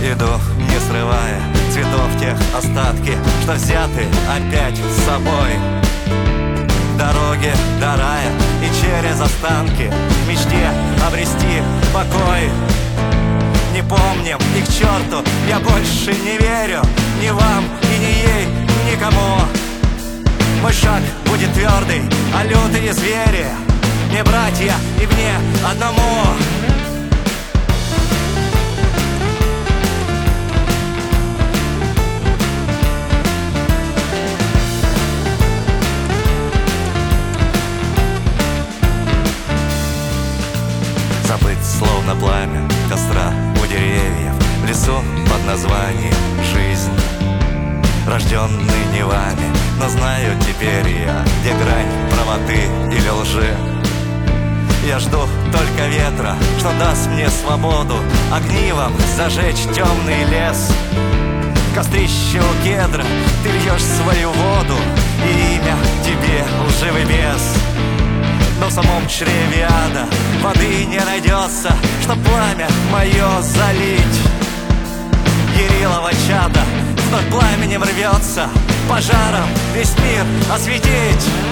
Иду, не срывая цветов тех остатки, что взяты опять с собой. Дороги до рая и через останки в мечте обрести покой. Не помним и к черту я больше не верю ни вам и ни ей, никому. Мой шаг будет твердый, а лютые звери не братья и мне одному. Забыть словно пламя костра у деревьев в лесу под названием жизнь. Рожденный не вами, но знаю теперь я, где грань правоты или лжи. Я жду только ветра, что даст мне свободу огнивом зажечь темный лес. Кострище у кедра, ты льешь свою воду, и имя тебе лживый бес. Но в самом чреве ада воды не найдется, чтоб пламя мое залить. Ярилово чадо вновь пламенем рвется, пожаром весь мир осветить.